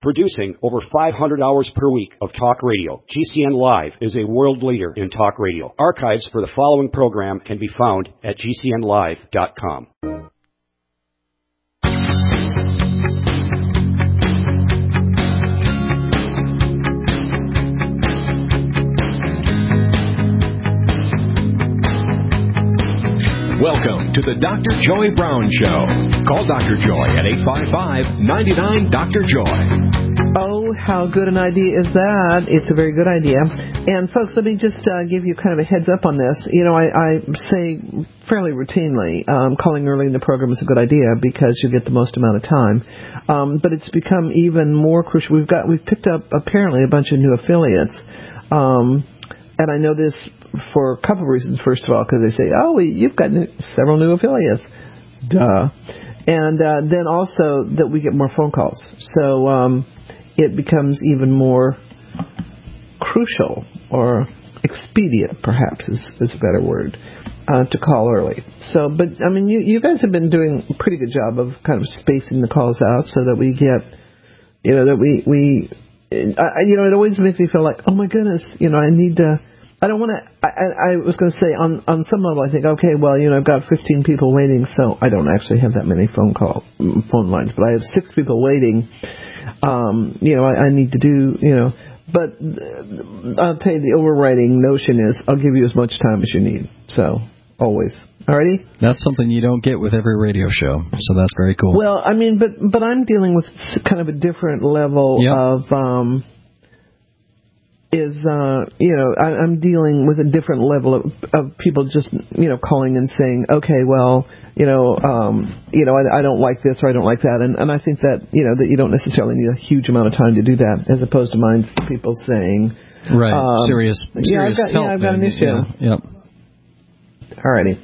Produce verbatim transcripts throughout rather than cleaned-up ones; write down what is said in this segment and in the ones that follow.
Producing over five hundred hours per week of talk radio, G C N Live is a world leader in talk radio. Archives for the following program can be found at G C N live dot com. Welcome to the Doctor Joy Brown Show. Call Doctor Joy at eight five five, nine nine, Doctor Joy. Oh, how good an idea is that? It's a very good idea. And, folks, let me just uh, give you kind of a heads up on this. You know, I, I say fairly routinely um, calling early in the program is a good idea because you get the most amount of time. Um, but it's become even more crucial. We've got we've picked up, apparently, a bunch of new affiliates. Um, and I know this for a couple of reasons. First of all, because they say, oh, you've got new, several new affiliates. Duh. And uh, then also that we get more phone calls. So um, it becomes even more crucial or expedient, perhaps is, is a better word, uh, to call early. So, but, I mean, you, you guys have been doing a pretty good job of kind of spacing the calls out so that we get, you know, that we, we I, you know, it always makes me feel like, oh, my goodness, you know, I need to, I don't want to, I, I was going to say, on, on some level, I think, okay, well, you know, I've got fifteen people waiting, so I don't actually have that many phone call, phone lines, but I have six people waiting. Um, you know, I, I need to do, you know, but I'll tell you, the overriding notion is I'll give you as much time as you need. So, always. Alrighty? That's something you don't get with every radio show, so that's very cool. Well, I mean, but, but I'm dealing with kind of a different level yep. of, um, is, uh, you know, I, I'm dealing with a different level of, of people just, you know, calling and saying, okay, well, you know, um, you know, I, I don't like this or I don't like that. And, and I think that, you know, that you don't necessarily need a huge amount of time to do that, as opposed to mine people saying, right, um, serious, serious yeah, I've got, help. Yeah, I've got an issue. Yeah, yep. Alrighty.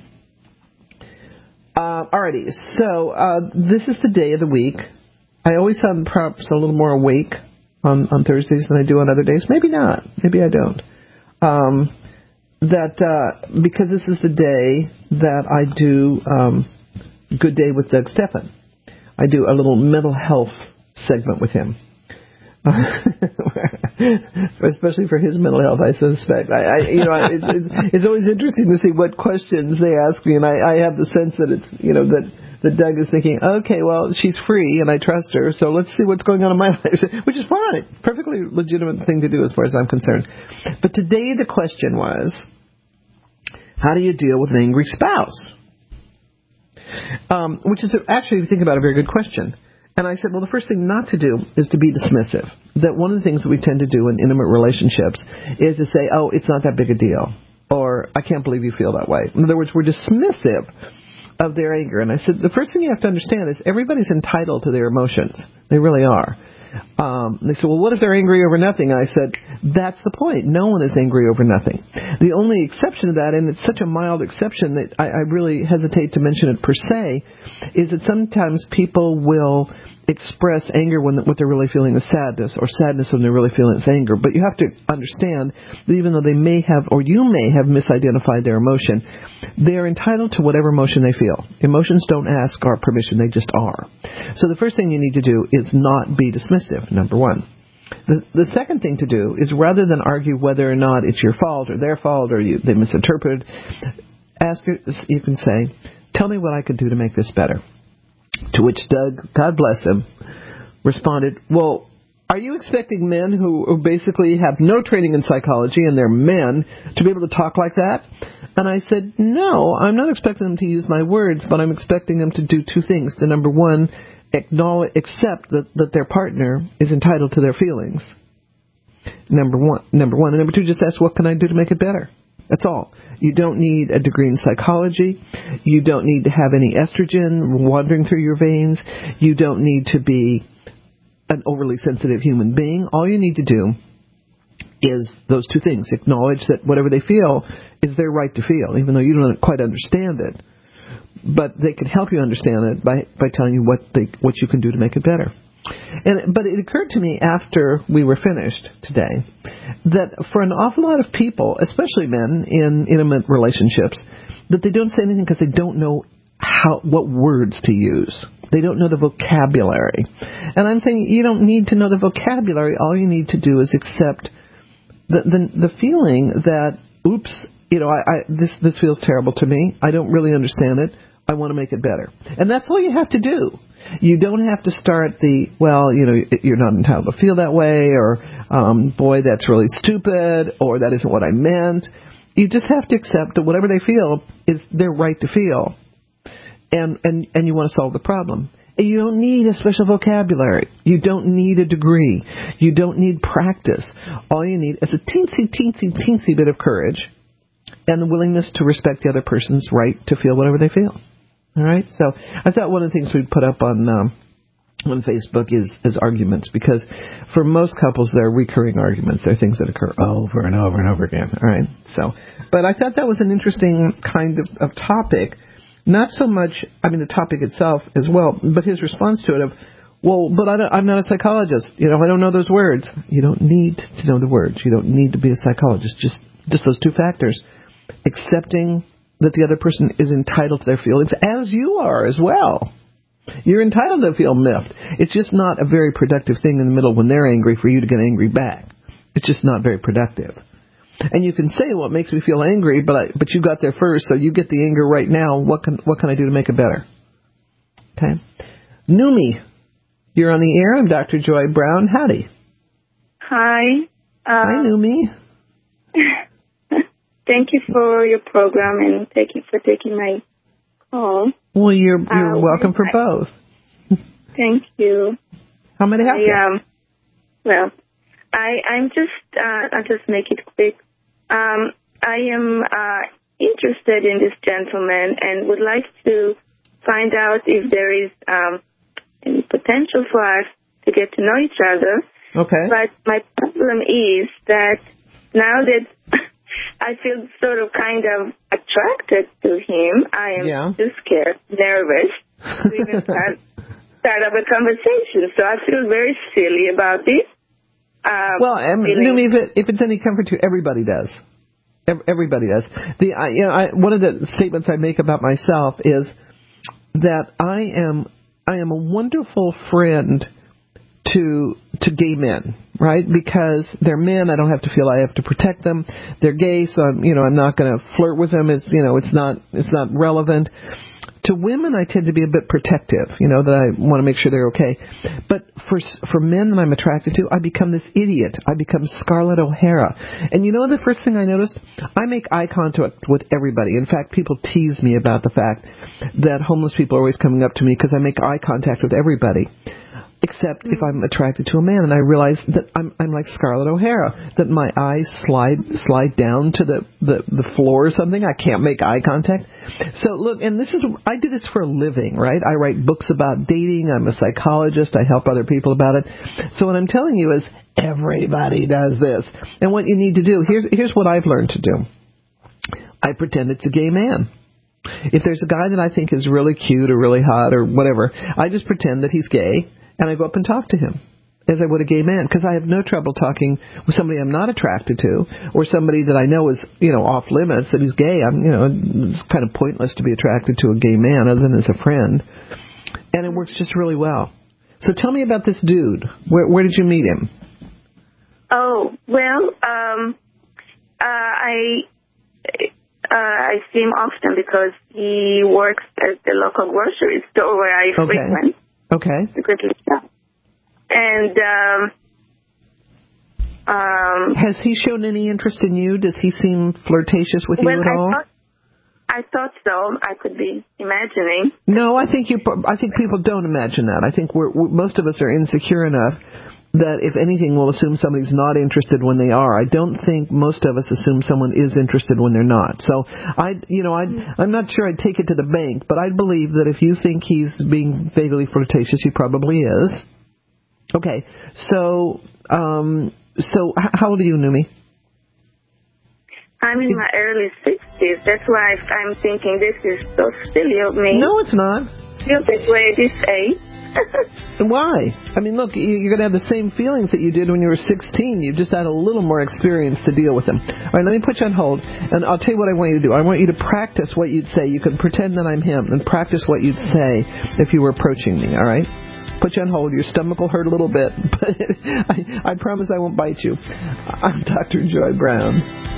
Uh, alrighty, so uh, this is the day of the week. I always sound perhaps a little more awake on, on Thursdays than I do on other days. Maybe not. Maybe I don't. Um, that uh, because this is the day that I do um, Good Day with Doug Stephan. I do a little mental health segment with him. Especially for his mental health, I suspect. I, I you know, it's, it's it's always interesting to see what questions they ask me, and I, I have the sense that it's, you know, that, that Doug is thinking, okay, well, she's free, and I trust her, so let's see what's going on in my life, which is fine, perfectly legitimate thing to do as far as I'm concerned. But today the question was, how do you deal with an angry spouse? Um, which is actually, if you think about it, a very good question. And I said, well, the first thing not to do is to be dismissive. That one of the things that we tend to do in intimate relationships is to say, oh, it's not that big a deal. Or, I can't believe you feel that way. In other words, we're dismissive of their anger. And I said, the first thing you have to understand is everybody's entitled to their emotions. They really are. Um, they said, well, what if they're angry over nothing? I said, that's the point. No one is angry over nothing. The only exception to that, and it's such a mild exception that I, I really hesitate to mention it per se, is that sometimes people will express anger when what they're really feeling is sadness, or sadness when they're really feeling is anger. But you have to understand that even though they may have, or you may have misidentified their emotion, they are entitled to whatever emotion they feel. Emotions don't ask our permission, they just are. So the first thing you need to do is not be dismissive, number one. The, the second thing to do is, rather than argue whether or not it's your fault or their fault or you, they misinterpreted, ask, you can say, tell me what I could do to make this better. To which Doug, God bless him, responded, well, are you expecting men who, who basically have no training in psychology and they're men to be able to talk like that? And I said, no, I'm not expecting them to use my words, but I'm expecting them to do two things. The number one, acknowledge, accept that, that their partner is entitled to their feelings. Number one. Number one. And number two, just ask, what can I do to make it better? That's all. You don't need a degree in psychology. You don't need to have any estrogen wandering through your veins. You don't need to be an overly sensitive human being. All you need to do is those two things. Acknowledge that whatever they feel is their right to feel, even though you don't quite understand it. But they can help you understand it by, by telling you what they, what you can do to make it better. And, but it occurred to me after we were finished today that for an awful lot of people, especially men in intimate relationships, that they don't say anything because they don't know how what words to use. They don't know the vocabulary. And I'm saying you don't need to know the vocabulary. All you need to do is accept the the, the feeling that, oops, you know, I, I this this feels terrible to me. I don't really understand it. I want to make it better. And that's all you have to do. You don't have to start the, well, you know, you're not entitled to feel that way, or, um, boy, that's really stupid, or that isn't what I meant. You just have to accept that whatever they feel is their right to feel. And, and, and you want to solve the problem. And you don't need a special vocabulary. You don't need a degree. You don't need practice. All you need is a teensy, teensy, teensy bit of courage and the willingness to respect the other person's right to feel whatever they feel. All right? So I thought one of the things we'd put up on um, on Facebook is, is arguments, because for most couples, they're recurring arguments. They're things that occur over and over and over again. All right? So, but I thought that was an interesting kind of, of topic. Not so much, I mean, the topic itself as well, but his response to it of, well, but I don't, I'm not a psychologist. You know, I don't know those words. You don't need to know the words. You don't need to be a psychologist. Just, just those two factors. Accepting that the other person is entitled to their feelings, as you are as well. You're entitled to feel miffed. It's just not a very productive thing in the middle when they're angry for you to get angry back. It's just not very productive. And you can say, well, it makes me feel angry, but I, but you got there first, so you get the anger right now. What can what can I do to make it better? Okay. Numi, you're on the air. I'm Doctor Joy Brown. Howdy. Hi. Uh, Hi, Numi. Thank you for your program and thank you for taking my call. Well, you're you're uh, welcome for I, both. Thank you. How may I help I, you? Um, well, I I'm just uh, I'll just make it quick. Um, I am uh, interested in this gentleman and would like to find out if there is um, any potential for us to get to know each other. Okay. But my problem is that now that I feel sort of kind of attracted to him, I am yeah. too scared, nervous to even start, start up a conversation. So I feel very silly about this. Um, well, I mean, Numi, if, it, if it's any comfort to you, everybody does. Everybody does. The I, you know, I, one of the statements I make about myself is that I am I am a wonderful friend to to gay men, right? Because they're men, I don't have to feel I have to protect them. They're gay, so I'm, you know, I'm not going to flirt with them. It's, you know, it's not it's not relevant. To women, I tend to be a bit protective, you know, that I want to make sure they're okay. But for for men that I'm attracted to, I become this idiot. I become Scarlett O'Hara. And you know the first thing I noticed? I make eye contact with everybody. In fact, people tease me about the fact that homeless people are always coming up to me because I make eye contact with everybody. Except if I'm attracted to a man, and I realize that I'm I'm like Scarlett O'Hara, that my eyes slide slide down to the, the, the floor or something. I can't make eye contact. So look, and this is I do this for a living, right? I write books about dating. I'm a psychologist. I help other people about it. So what I'm telling you is everybody does this. And what you need to do, here's here's what I've learned to do. I pretend it's a gay man. If there's a guy that I think is really cute or really hot or whatever, I just pretend that he's gay. And I go up and talk to him as I would a gay man, because I have no trouble talking with somebody I'm not attracted to, or somebody that I know is, you know, off limits, that he's gay. I'm, you know, it's kind of pointless to be attracted to a gay man other than as a friend. And it works just really well. So tell me about this dude. Where, where did you meet him? Oh, well, um, uh, I uh, I see him often because he works at the local grocery store where I okay. frequent. Okay. And um, um, has he shown any interest in you? Does he seem flirtatious with well, you at I all? Thought, I thought so. I could be imagining. No, I think you. I think people don't imagine that. I think we're, we're most of us are insecure enough that if anything, we'll assume somebody's not interested when they are. I don't think most of us assume someone is interested when they're not. So I, you know, I, I'm not sure I'd take it to the bank, but I believe that if you think he's being vaguely flirtatious, he probably is. Okay, so, um, so how old are you, Numi? I'm in my early sixties. That's why I'm thinking this is so silly of me. No, it's not. Feel this way at this age. Why? I mean, look, you're going to have the same feelings that you did when you were sixteen. You've just had a little more experience to deal with them. All right, let me put you on hold, and I'll tell you what I want you to do. I want you to practice what you'd say. You can pretend that I'm him and practice what you'd say if you were approaching me, all right? Put you on hold. Your stomach will hurt a little bit, but I, I promise I won't bite you. I'm Doctor Joy Brown.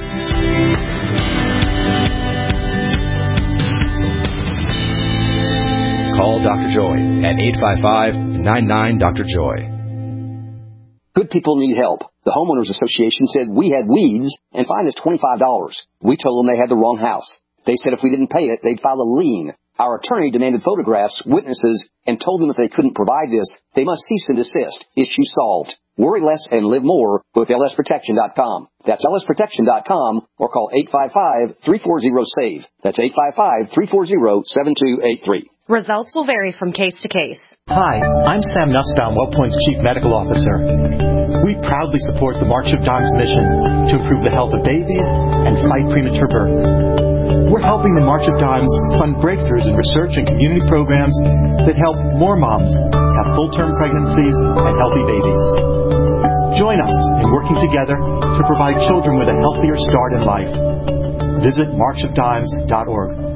Call Doctor Joy at eight five five, nine nine, Doctor Joy. Good people need help. The Homeowners Association said we had weeds and fined us twenty-five dollars. We told them they had the wrong house. They said if we didn't pay it, they'd file a lien. Our attorney demanded photographs, witnesses, and told them if they couldn't provide this, they must cease and desist. Issue solved. Worry less and live more with L S protection dot com. That's L S protection dot com or call eight five five, three four zero, S A V E. That's eight five five, three four zero, seven two eight three. Results will vary from case to case. Hi, I'm Sam Nussbaum, WellPoint's Chief Medical Officer. We proudly support the March of Dimes mission to improve the health of babies and fight premature birth. We're helping the March of Dimes fund breakthroughs in research and community programs that help more moms have full-term pregnancies and healthy babies. Join us in working together to provide children with a healthier start in life. Visit march of dimes dot org.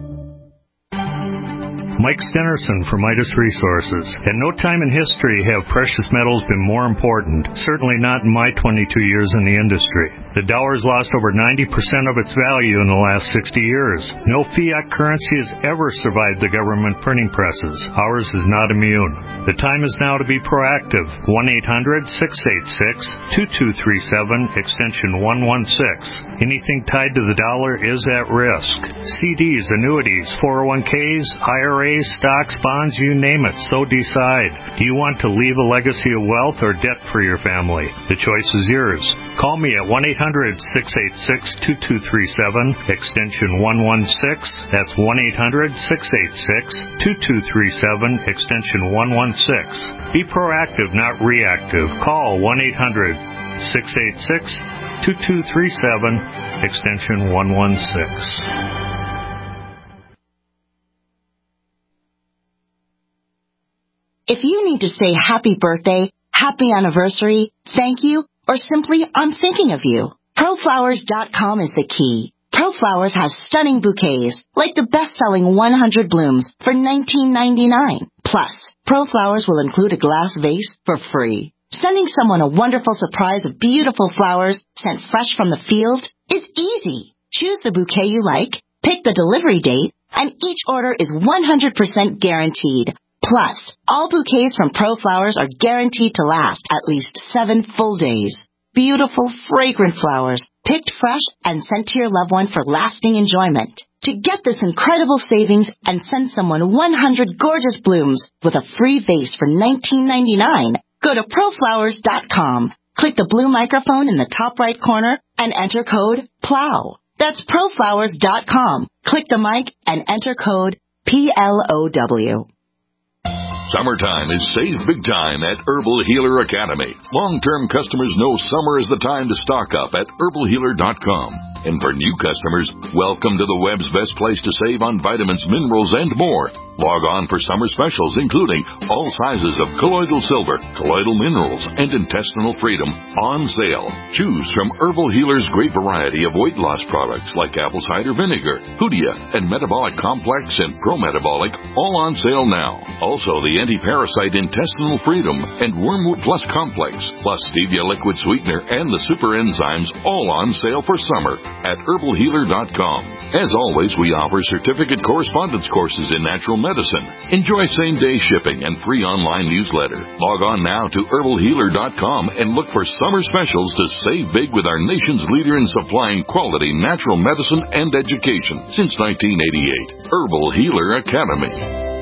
Mike Stenerson from Midas Resources. At no time in history have precious metals been more important, certainly not in my twenty-two years in the industry. The dollar has lost over ninety percent of its value in the last sixty years. No fiat currency has ever survived the government printing presses. Ours is not immune. The time is now to be proactive. one eight hundred, six eight six, two two three seven, extension one one six. Anything tied to the dollar is at risk. C Ds, annuities, four oh one Ks, I R As, stocks, bonds, you name it, so decide. Do you want to leave a legacy of wealth or debt for your family? The choice is yours. Call me at one eight hundred, six eight six, two two three seven, extension one one six. That's one eight hundred, six eight six, two two three seven, extension one one six. Be proactive, not reactive. Call one eight hundred, six eight six, two two three seven, extension one one six. If you need to say happy birthday, happy anniversary, thank you, or simply I'm thinking of you, pro flowers dot com is the key. ProFlowers has stunning bouquets, like the best-selling one hundred blooms for nineteen ninety-nine. Plus, ProFlowers will include a glass vase for free. Sending someone a wonderful surprise of beautiful flowers sent fresh from the field is easy. Choose the bouquet you like, pick the delivery date, and each order is one hundred percent guaranteed. Plus, all bouquets from ProFlowers are guaranteed to last at least seven full days. Beautiful, fragrant flowers, picked fresh and sent to your loved one for lasting enjoyment. To get this incredible savings and send someone one hundred gorgeous blooms with a free vase for nineteen ninety-nine, go to pro flowers dot com. Click the blue microphone in the top right corner and enter code PLOW. That's pro flowers dot com. Click the mic and enter code P L O W. Summertime is save big time at Herbal Healer Academy. Long-term customers know summer is the time to stock up at herbal healer dot com. And for new customers, welcome to the web's best place to save on vitamins, minerals, and more. Log on for summer specials, including all sizes of colloidal silver, colloidal minerals, and intestinal freedom on sale. Choose from Herbal Healer's great variety of weight loss products like apple cider vinegar, Hoodia, and Metabolic Complex and Pro-Metabolic, all on sale now. Also, the anti-parasite intestinal freedom and Wormwood Plus Complex, plus Stevia liquid sweetener and the super enzymes, all on sale for summer at herbal healer dot com. As always, we offer certificate correspondence courses in natural medicine. Enjoy same-day shipping and free online newsletter. Log on now to herbal healer dot com and look for summer specials to save big with our nation's leader in supplying quality natural medicine and education since nineteen eighty-eight. Herbal Healer Academy.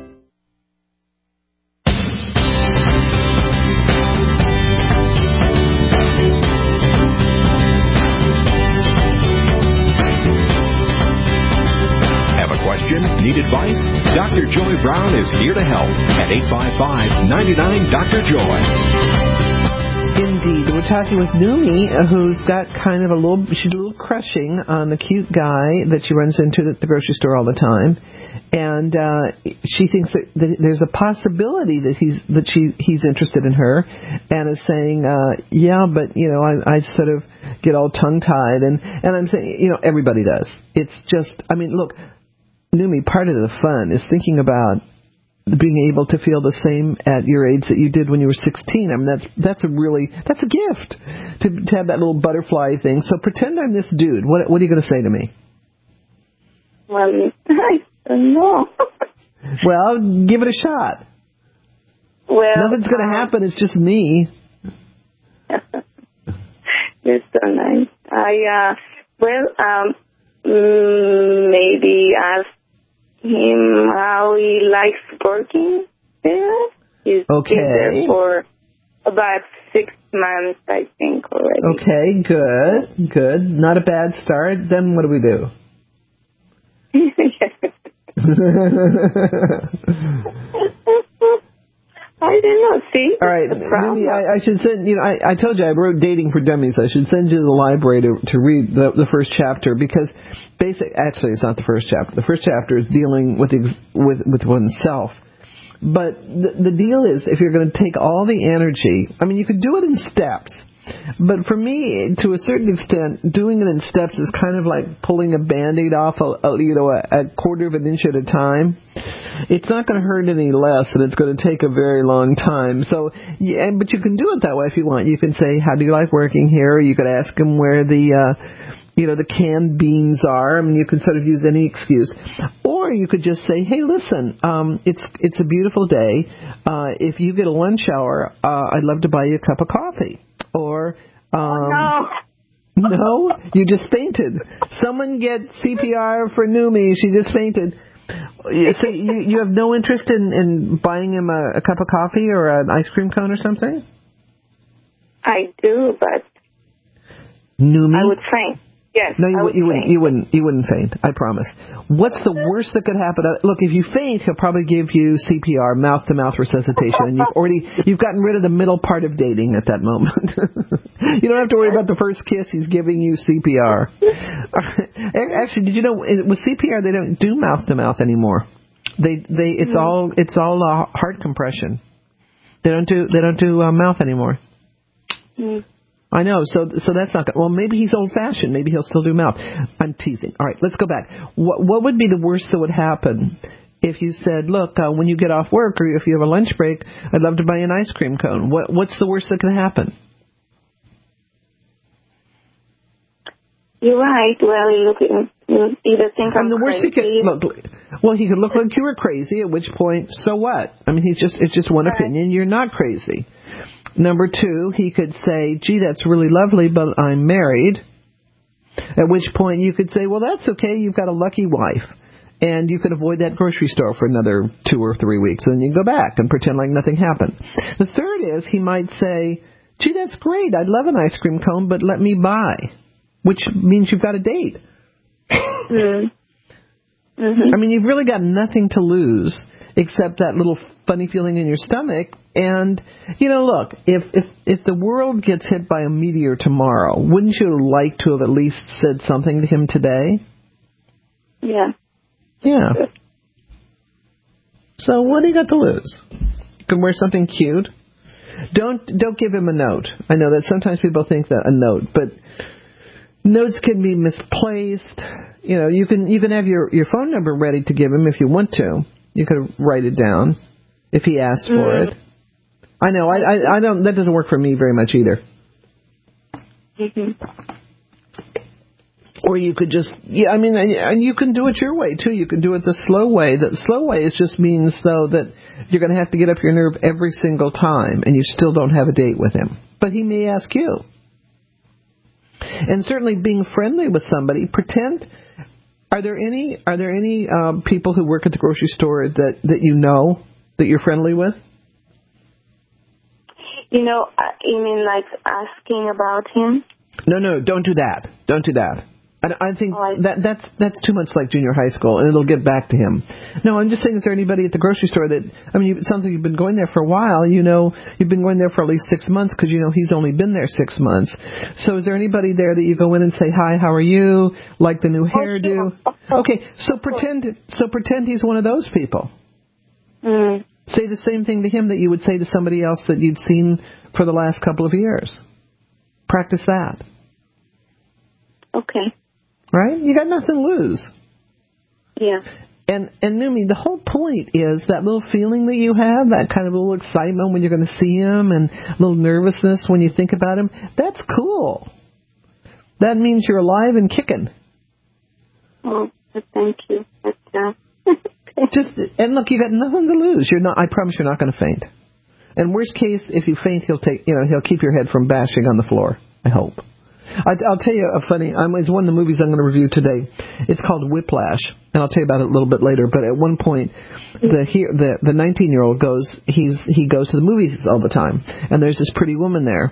Need advice? Doctor Joy Brown is here to help at eight five five, nine nine, Doctor Joy. Indeed. We're talking with Numi, who's got kind of a little, she's a little crushing on the cute guy that she runs into at the grocery store all the time. and uh, she thinks that, that there's a possibility that he's that she he's interested in her, and is saying, uh, yeah, but you know, I, I sort of get all tongue tied, and and I'm saying, you know, everybody does. It's just, I mean, look, Numi, part of the fun is thinking about being able to feel the same at your age that you did when you were sixteen. I mean, that's that's a really that's a gift to to have that little butterfly thing. So pretend I'm this dude. What what are you going to say to me? Well, I don't know. Well, give it a shot. Well, nothing's going to um, happen. It's just me. You're so nice. I uh, well, um, maybe ask him how he likes working there. He's okay. been there for about six months, I think, already. Okay, good, good. Not a bad start. Then what do we do? I don't know. See, all right. Maybe I, I should send. You know, I, I told you I wrote Dating for Dummies. I should send you to the library to to read the, the first chapter, because basic. Actually, it's not the first chapter. The first chapter is dealing with ex, with with oneself. But the, the deal is, if you're going to take all the energy, I mean, you could do it in steps. But for me, to a certain extent, doing it in steps is kind of like pulling a Band-Aid off, a, a, you know, a, a quarter of an inch at a time. It's not going to hurt any less, and it's going to take a very long time. So, yeah, but you can do it that way if you want. You can say, "How do you like working here?" You could ask them where the, uh, you know, the canned beans are. I mean, you can sort of use any excuse. Or you could just say, "Hey, listen, um, it's it's a beautiful day. Uh, if you get a lunch hour, uh, I'd love to buy you a cup of coffee." Or, um, oh, no. no, you just fainted. Someone get C P R for Numi. She just fainted. So you, you have no interest in, in buying him a, a cup of coffee or an ice cream cone or something? I do, but Numi? I would faint. Yes, no, you, I would you wouldn't. faint. You wouldn't. You wouldn't faint. I promise. What's the worst that could happen? Uh, look, if you faint, he'll probably give you C P R, mouth-to-mouth resuscitation, and you've already you've gotten rid of the middle part of dating at that moment. You don't have to worry about the first kiss. He's giving you C P R. Actually, did you know with C P R they don't do mouth-to-mouth anymore? They they it's mm. all it's all uh, heart compression. They don't do they don't do uh, mouth anymore. Mm. I know, so so that's not good. Well, maybe he's old-fashioned. Maybe he'll still do mouth. I'm teasing. All right, let's go back. What what would be the worst that would happen if you said, look, uh, when you get off work or if you have a lunch break, I'd love to buy you an ice cream cone. What what's the worst that could happen? You're right. Well, you look at, you either think I'm and the worst crazy. He could, look, well, he could look like you were crazy, at which point, so what? I mean, he's just it's just one right. opinion. You're not crazy. Number two, he could say, gee, that's really lovely, but I'm married. At which point you could say, well, that's okay. You've got a lucky wife. And you could avoid that grocery store for another two or three weeks. And then you can go back and pretend like nothing happened. The third is he might say, gee, that's great. I'd love an ice cream cone, but let me buy. Which means you've got a date. Mm. Mm-hmm. I mean, you've really got nothing to lose except that little funny feeling in your stomach. And, you know, look, if, if if the world gets hit by a meteor tomorrow, wouldn't you like to have at least said something to him today? Yeah. Yeah. So what do you got to lose? You can wear something cute. Don't don't give him a note. I know that sometimes people think that a note, but notes can be misplaced. You know, you can you can have your, your phone number ready to give him if you want to. You could write it down if he asks for mm. it. I know, I, I I don't. That doesn't work for me very much either. Mm-hmm. Or you could just, yeah. I mean, and you can do it your way too. You can do it the slow way. The slow way it just means though that you're going to have to get up your nerve every single time, and you still don't have a date with him. But he may ask you. And certainly, being friendly with somebody, pretend. Are there any Are there any um, people who work at the grocery store that that you know that you're friendly with? You know, you mean like asking about him? No, no, don't do that. Don't do that. And I think that that's that's too much like junior high school, and it'll get back to him. No, I'm just saying, is there anybody at the grocery store that, I mean, it sounds like you've been going there for a while. You know, you've been going there for at least six months because, you know, he's only been there six months. So is there anybody there that you go in and say, hi, how are you? Like the new hairdo? Okay, so pretend, so pretend he's one of those people. Mm. Say the same thing to him that you would say to somebody else that you'd seen for the last couple of years. Practice that. Okay. Right? You got nothing to lose. Yeah. And, and Numi, the whole point is that little feeling that you have, that kind of little excitement when you're going to see him and a little nervousness when you think about him, that's cool. That means you're alive and kicking. Oh, thank you. But, uh, Just, and look, you got nothing to lose. You're not, I promise you're not going to faint. And worst case, if you faint, he'll take, you know, he'll keep your head from bashing on the floor. I hope. I, I'll tell you a funny, I'm, it's one of the movies I'm going to review today. It's called Whiplash, and I'll tell you about it a little bit later. But at one point, the here the the nineteen-year-old goes, he's he goes to the movies all the time, and there's this pretty woman there,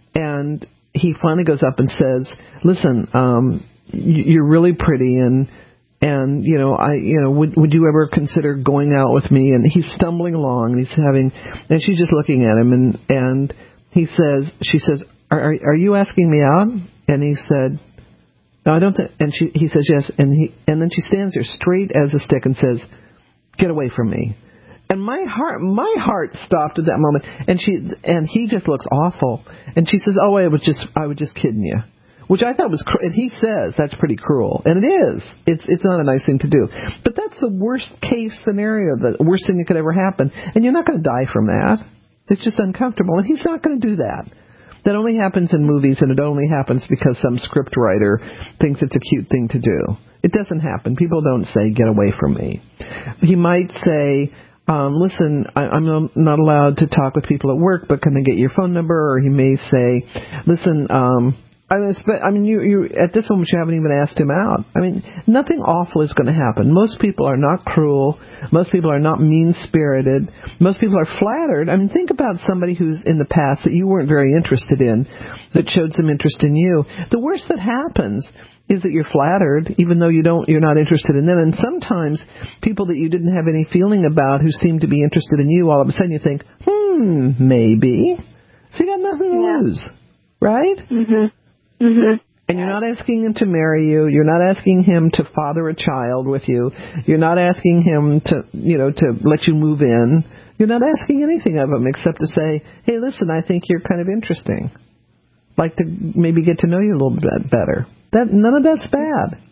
and he finally goes up and says, "Listen, um, you're really pretty, and and you know, I you know, would would you ever consider going out with me?" And he's stumbling along, and he's having, and she's just looking at him, and and he says, she says, Are, are you asking me out? And he said, no, I don't think. And she, he says, yes. And he, and then she stands there straight as a stick and says, get away from me. And my heart, my heart stopped at that moment. And she, and he just looks awful. And she says, oh, I was just, I was just kidding you. Which I thought was, cr- and he says that's pretty cruel. And it is. It's, it's not a nice thing to do. But that's the worst case scenario, the worst thing that could ever happen. And you're not going to die from that. It's just uncomfortable. And he's not going to do that. That only happens in movies, and it only happens because some script writer thinks it's a cute thing to do. It doesn't happen. People don't say, get away from me. He might say, um, listen, I, I'm not allowed to talk with people at work, but can I get your phone number? Or he may say, listen, um, I mean, I mean, you, you at this moment, you haven't even asked him out. I mean, nothing awful is going to happen. Most people are not cruel. Most people are not mean-spirited. Most people are flattered. I mean, think about somebody who's in the past that you weren't very interested in that showed some interest in you. The worst that happens is that you're flattered, even though you don't, you're not interested in them. And sometimes people that you didn't have any feeling about who seem to be interested in you, all of a sudden you think, hmm, maybe. So you got nothing to yeah. lose, right? Mm-hmm. Mm-hmm. And you're not asking him to marry you. You're not asking him to father a child with you. You're not asking him to, you know, to let you move in. You're not asking anything of him except to say, hey, listen, I think you're kind of interesting. Like to maybe get to know you a little bit better. That none of that's bad.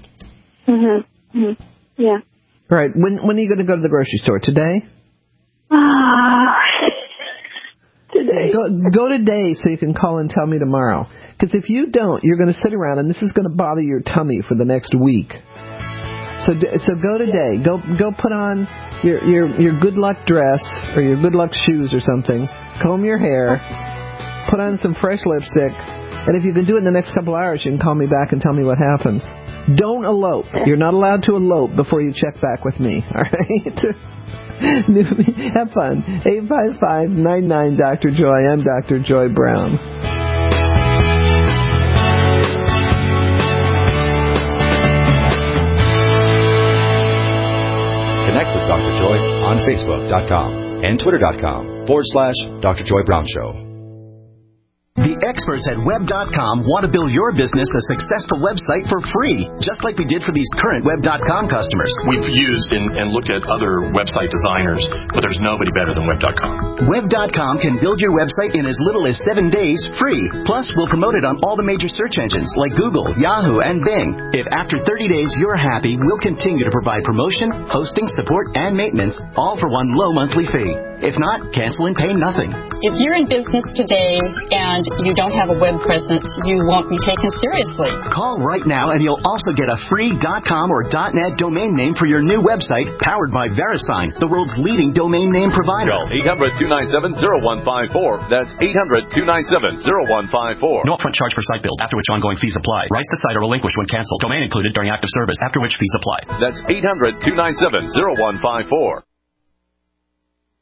Mm-hmm. Mm-hmm. Yeah. All right. When when are you going to go to the grocery store? Today? Today. Go, go today so you can call and tell me tomorrow. Because if you don't, you're going to sit around and this is going to bother your tummy for the next week. So so go today. Go go put on your your your good luck dress or your good luck shoes or something. Comb your hair. Put on some fresh lipstick. And if you can do it in the next couple hours, you can call me back and tell me what happens. Don't elope. You're not allowed to elope before you check back with me. All right? Have fun. eight five five, nine nine, Doctor Joy. I'm Doctor Joy Brown. Connect with Doctor Joy on Facebook dot com and Twitter dot com forward slash Doctor Joy Brown Show. The experts at Web dot com want to build your business a successful website for free, just like we did for these current Web dot com customers. We've used and, and looked at other website designers, but there's nobody better than Web dot com. Web dot com can build your website in as little as seven days free. Plus, we'll promote it on all the major search engines like Google, Yahoo, and Bing. If after thirty days you're happy, we'll continue to provide promotion, hosting, support, and maintenance, all for one low monthly fee. If not, cancel and pay nothing. If you're in business today and you don't have a web presence, you won't be taken seriously. Call right now and you'll also get a free .com or .net domain name for your new website powered by VeriSign, the world's leading domain name provider. Call eight hundred, two nine seven, zero one five four. That's eight hundred, two nine seven, zero one five four. No upfront charge for site build, after which ongoing fees apply. Rights to site are relinquished when canceled. Domain included during active service, after which fees apply. That's eight hundred, two nine seven, zero one five four.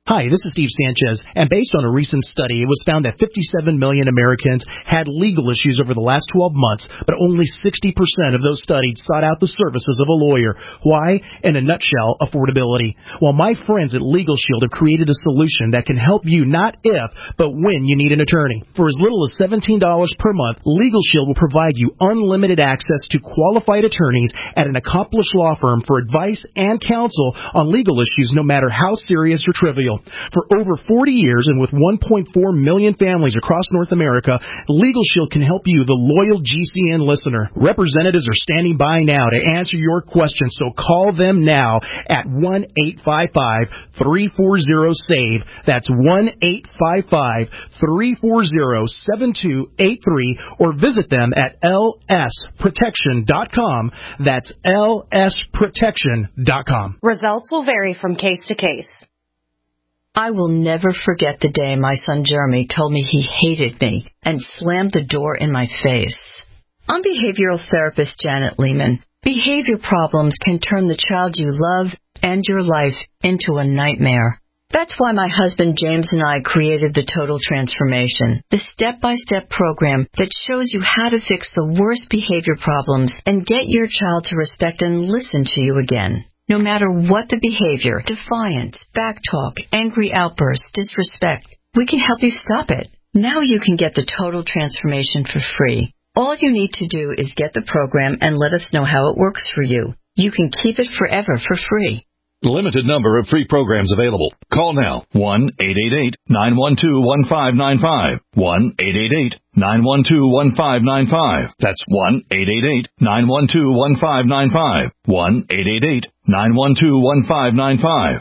Hi, this is Steve Sanchez, and based on a recent study, it was found that fifty-seven million Americans had legal issues over the last twelve months, but only sixty percent of those studied sought out the services of a lawyer. Why? In a nutshell, affordability. Well, my friends at Legal Shield have created a solution that can help you not if, but when you need an attorney. For as little as seventeen dollars per month, Legal Shield will provide you unlimited access to qualified attorneys at an accomplished law firm for advice and counsel on legal issues, no matter how serious or trivial. For over forty years and with one point four million families across North America, Legal Shield can help you, the loyal G C N listener. Representatives are standing by now to answer your questions, so call them now at one eight five five, three four zero, S A V E. That's one eight five five, three four zero, seven two eight three, or visit them at L S protection dot com. That's L S protection dot com. Results will vary from case to case. I will never forget the day my son Jeremy told me he hated me and slammed the door in my face. I'm behavioral therapist Janet Lehman. Behavior problems can turn the child you love and your life into a nightmare. That's why my husband James and I created the Total Transformation, the step-by-step program that shows you how to fix the worst behavior problems and get your child to respect and listen to you again. No matter what the behavior, defiance, backtalk, angry outbursts, disrespect, we can help you stop it. Now you can get the Total Transformation for free. All you need to do is get the program and let us know how it works for you. You can keep it forever for free. Limited number of free programs available. Call now, one eight eight eight, nine one two, one five nine five, one eight eight eight, nine one two, one five nine five. That's one eight eight eight, nine one two, one five nine five, one eight eight eight, nine one two, one five nine five.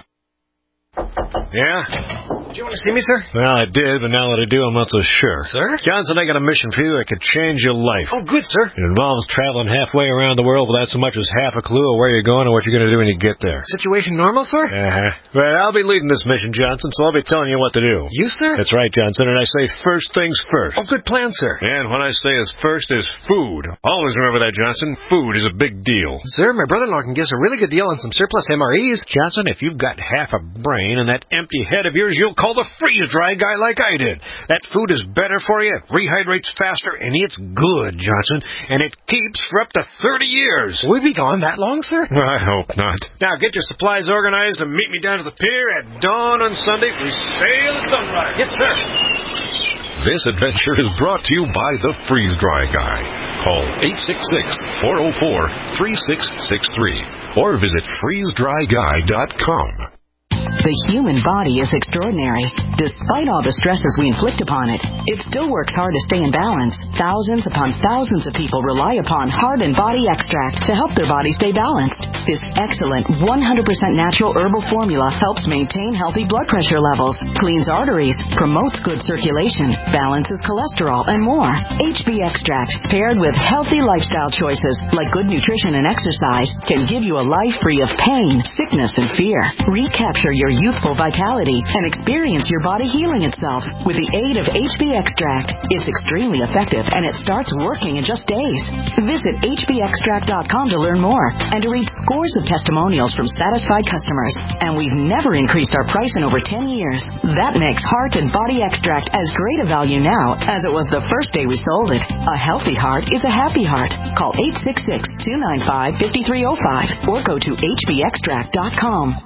Yeah? Did you want to see me, sir? Well, I did, but now that I do, I'm not so sure. Sir? Johnson, I got a mission for you that could change your life. Oh, good, sir. It involves traveling halfway around the world without so much as half a clue of where you're going or what you're going to do when you get there. Situation normal, sir? Uh-huh. Well, I'll be leading this mission, Johnson, so I'll be telling you what to do. You, sir? That's right, Johnson, and I say first things first. Oh, good plan, sir. And what I say is first is food. Always remember that, Johnson. Food is a big deal. Sir, my brother-in-law can give us a really good deal on some surplus M R Es. Johnson, if you've got half a brain and that empty head of yours, you'll call the freeze-dry guy like I did. That food is better for you, rehydrates faster, and it's good, Johnson, and it keeps for up to thirty years. Will we be gone that long, sir? I hope not. Now get your supplies organized and meet me down to the pier at dawn on Sunday. We sail at sunrise. Yes, sir. This adventure is brought to you by the Freeze Dry Guy. Call eight six six, four oh four, three six six three or visit freeze dry guy dot com. The human body is extraordinary. Despite all the stresses we inflict upon it, it still works hard to stay in balance. Thousands upon thousands of people rely upon Heart and Body Extract to help their body stay balanced. This excellent one hundred percent natural herbal formula helps maintain healthy blood pressure levels, cleans arteries, promotes good circulation, balances cholesterol, and more. H B Extract, paired with healthy lifestyle choices like good nutrition and exercise, can give you a life free of pain, sickness, and fear. Recapture your youthful vitality and experience your body healing itself with the aid of H B Extract. It's extremely effective and it starts working in just days. Visit H B extract dot com to learn more and to read scores of testimonials from satisfied customers. And we've never increased our price in over ten years. That makes Heart and Body Extract as great a value now as it was the first day we sold it. A healthy heart is a happy heart. Call eight six six, two nine five, five three zero five or go to H B extract dot com.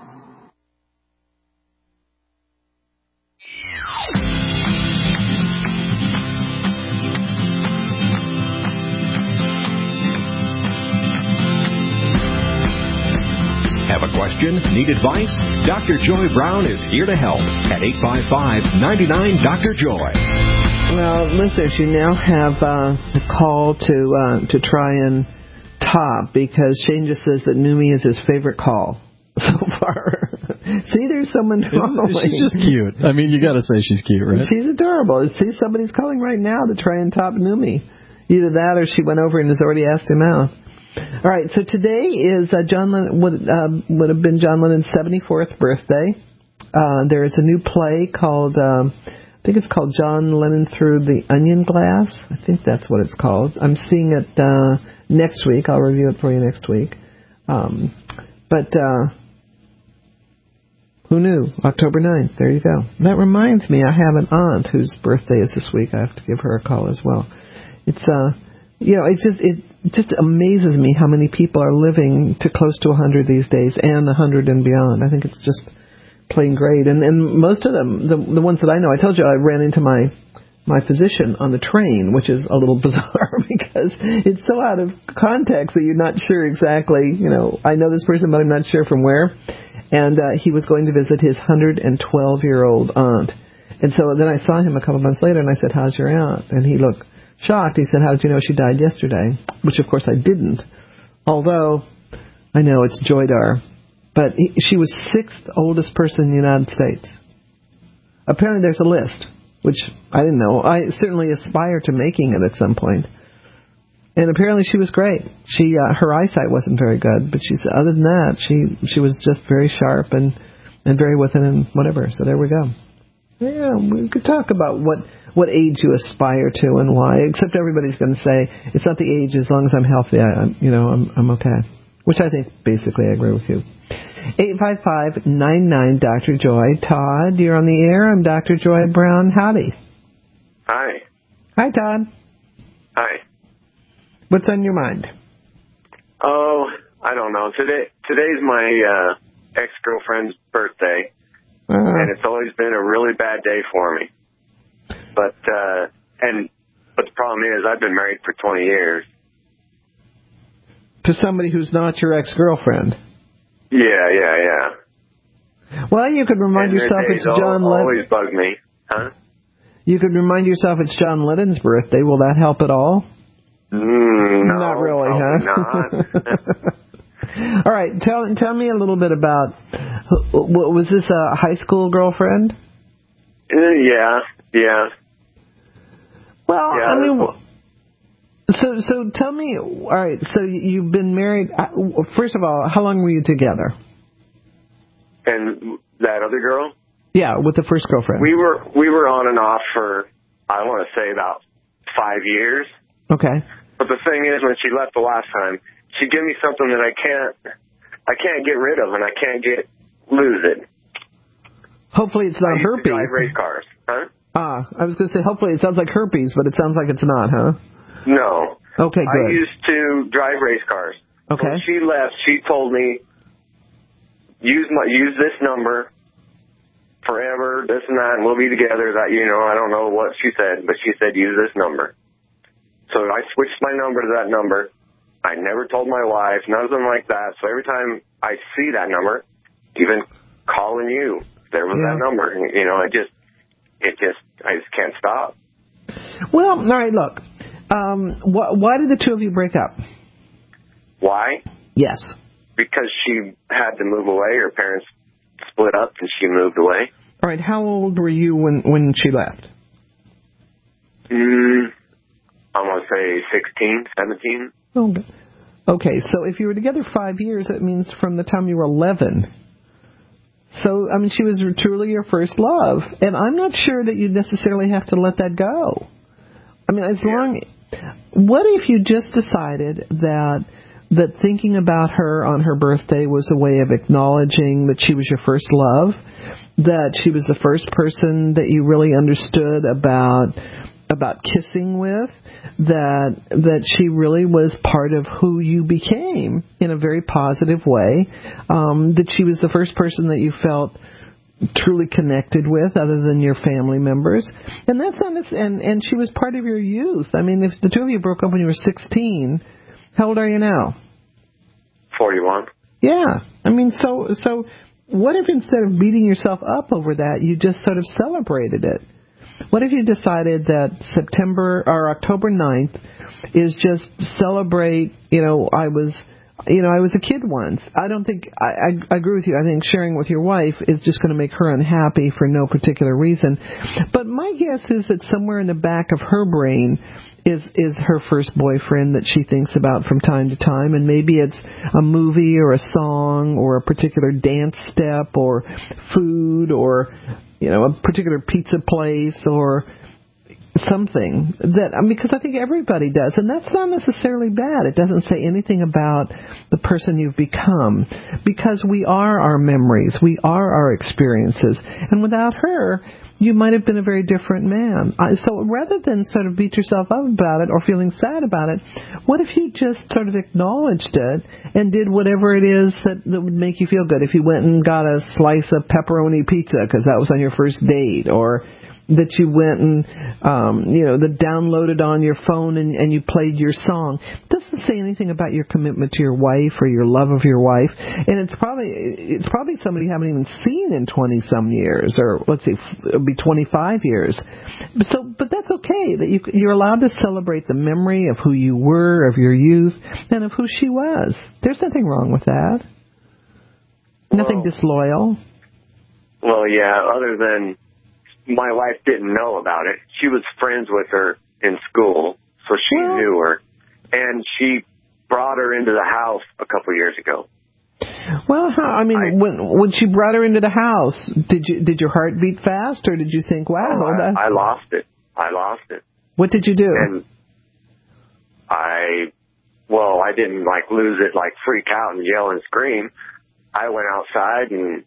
Have a question? Need advice? Doctor Joy Brown is here to help at eight five five, nine nine, Doctor Joy. Well, listeners, you now have uh, a call to uh, to try and top because Shane just says that Numi is his favorite call so far. See, there's someone calling. She's just cute. I mean, you got to say she's cute, right? She's adorable. See, somebody's calling right now to try and top Numi. Either that or she went over and has already asked him out. All right, so today is uh, John Lennon, would, uh, would have been John Lennon's seventy-fourth birthday. Uh, there is a new play called, um, I think it's called John Lennon Through the Onion Glass. I think that's what it's called. I'm seeing it uh, next week. I'll review it for you next week. Um, but uh, Who knew? October ninth. There you go. That reminds me, I have an aunt whose birthday is this week. I have to give her a call as well. It's, uh, you know, it just, it just amazes me how many people are living to close to one hundred these days and one hundred and beyond. I think it's just plain great. And, and most of them, the, the ones that I know, I told you I ran into my, my physician on the train, which is a little bizarre because it's so out of context that you're not sure exactly, you know, I know this person, but I'm not sure from where. And uh, he was going to visit his one hundred twelve-year-old aunt. And so then I saw him a couple months later, and I said, how's your aunt? And he looked shocked. He said, how did you know she died yesterday? Which, of course, I didn't. Although, I know it's Joydar. But he, she was sixth oldest person in the United States. Apparently there's a list, which I didn't know. I certainly aspire to making it at some point. And apparently she was great. She uh, her eyesight wasn't very good, but she said other than that, she she was just very sharp and and very with it and whatever. So there we go. Yeah, we could talk about what what age you aspire to and why. Except everybody's going to say it's not the age. As long as I'm healthy, I, I'm you know I'm I'm okay. Which I think basically I agree with you. Eight five five nine nine Doctor Joy. Todd, you're on the air. I'm Doctor Joy Brown. Howdy. Hi. Hi, Todd. Hi. What's on your mind? Oh, I don't know. Today, today's my uh, ex-girlfriend's birthday, uh, and it's always been a really bad day for me. But uh, and but the problem is, I've been married for twenty years. To somebody who's not your ex-girlfriend. Yeah, yeah, yeah. Well, you could remind and yourself it's John Lennon. Always bug me, huh? You could remind yourself it's John Lennon's birthday. Will that help at all? Mm, no, not really, huh? Not. All right, tell tell me a little bit about. What, was this a high school girlfriend? Uh, yeah, yeah. Well, yeah, I mean, so so tell me. All right, so you've been married. First of all, how long were you together? And that other girl? Yeah, with the first girlfriend. We were we were on and off for I want to say about five years. Okay. But the thing is, when she left the last time, she gave me something that I can't, I can't get rid of, and I can't get lose it. Hopefully, it's not I used herpes. To drive race cars, huh? Ah, I was going to say, hopefully, it sounds like herpes, but it sounds like it's not, huh? No. Okay, good. I used to drive race cars. Okay. When she left, she told me, use my use this number forever, this and that, and we'll be together. That you know, I don't know what she said, but she said use this number. So I switched my number to that number. I never told my wife, nothing like that. So every time I see that number, even calling you, there was yeah. that number. You know, it just, it just, I just can't stop. Well, all right, look. Um, wh- why did the two of you break up? Why? Yes. Because she had to move away. Her parents split up and she moved away. All right, how old were you when, when she left? Hmm. I'm going to say sixteen, seventeen. Oh, okay, so if you were together five years, that means from the time you were eleven. So, I mean, she was truly your first love. And I'm not sure that you necessarily have to let that go. I mean, as yeah. long... What if you just decided that that thinking about her on her birthday was a way of acknowledging that she was your first love, that she was the first person that you really understood about... about kissing with, that that she really was part of who you became in a very positive way, um, that she was the first person that you felt truly connected with other than your family members. And that's honest, and, and she was part of your youth. I mean, if the two of you broke up when you were sixteen, how old are you now? forty-one. Yeah. I mean, so so what if instead of beating yourself up over that, you just sort of celebrated it? What if you decided that September or October ninth is just celebrate, you know, I was, you know, I was a kid once. I don't think, I, I, I agree with you. I think sharing with your wife is just going to make her unhappy for no particular reason. But my guess is that somewhere in the back of her brain is, is her first boyfriend that she thinks about from time to time. And maybe it's a movie or a song or a particular dance step or food or, you know, a particular pizza place or something that, I mean, because I think everybody does, and that's not necessarily bad. It doesn't say anything about the person you've become, because we are our memories, we are our experiences, and without her, you might have been a very different man. So rather than sort of beat yourself up about it or feeling sad about it, what if you just sort of acknowledged it and did whatever it is that, that would make you feel good? If you went and got a slice of pepperoni pizza because that was on your first date, or that you went and, um, you know, that downloaded on your phone and, and you played your song. It doesn't say anything about your commitment to your wife or your love of your wife. And it's probably, it's probably somebody you haven't even seen in twenty some years, or let's see, it'll be twenty-five years. So, but that's okay, that you, you're allowed to celebrate the memory of who you were, of your youth, and of who she was. There's nothing wrong with that. Well, nothing disloyal. Well, yeah, other than my wife didn't know about it. She was friends with her in school, so she well, knew her. And she brought her into the house a couple years ago. Well, how, I mean, I, when when she brought her into the house, did you did your heart beat fast, or did you think, wow? Oh, I, I lost it. I lost it. What did you do? And I, well, I didn't, like, lose it, like, freak out and yell and scream. I went outside and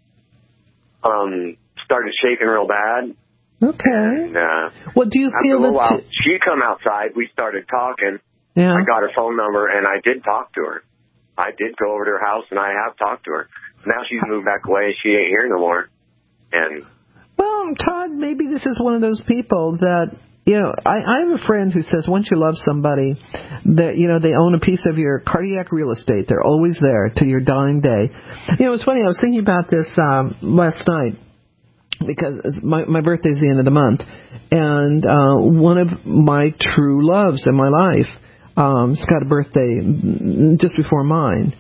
um started shaking real bad. Okay. And, uh, well, do you feel after a while, that she come outside, we started talking. Yeah. I got her phone number, and I did talk to her. I did go over to her house, and I have talked to her. Now she's moved back away. She ain't here no more. And well, Todd, maybe this is one of those people that, you know, I, I have a friend who says once you love somebody, that, you know, they own a piece of your cardiac real estate. They're always there to your dying day. You know, it's funny. I was thinking about this um, last night, because my my birthday's the end of the month, and uh, one of my true loves in my life um, has got a birthday just before mine.